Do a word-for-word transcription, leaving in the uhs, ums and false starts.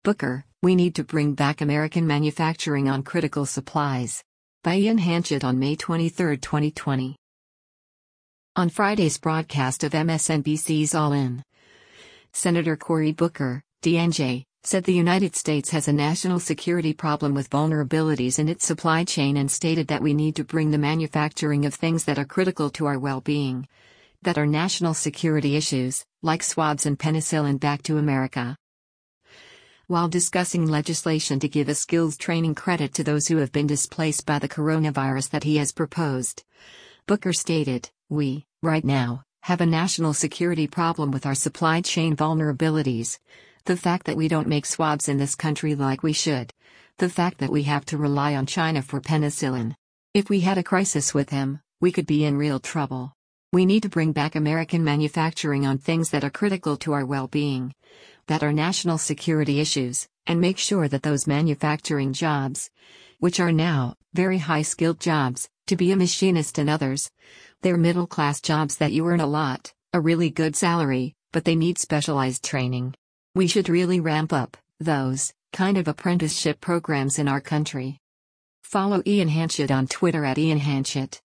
Booker, we need to bring back American manufacturing on critical supplies. By Ian Hanchett on May twenty-third, twenty twenty. On Friday's broadcast of M S N B C's All In, Senator Cory Booker, D N J, said the United States has a national security problem with vulnerabilities in its supply chain and stated that we need to bring the manufacturing of things that are critical to our well-being, that are national security issues, like swabs and penicillin, back to America. While discussing legislation to give a skills training credit to those who have been displaced by the coronavirus that he has proposed, Booker stated, "We, right now, have a national security problem with our supply chain vulnerabilities. The fact that we don't make swabs in this country like we should. The fact that we have to rely on China for penicillin. If we had a crisis with him, we could be in real trouble. We need to bring back American manufacturing on things that are critical to our well-being, that are national security issues, and make sure that those manufacturing jobs, which are now very high-skilled jobs, to be a machinist and others, they're middle-class jobs that you earn a lot, a really good salary, but they need specialized training. We should really ramp up those kind of apprenticeship programs in our country." Follow Ian Hanchett on Twitter at Ian Hanchett.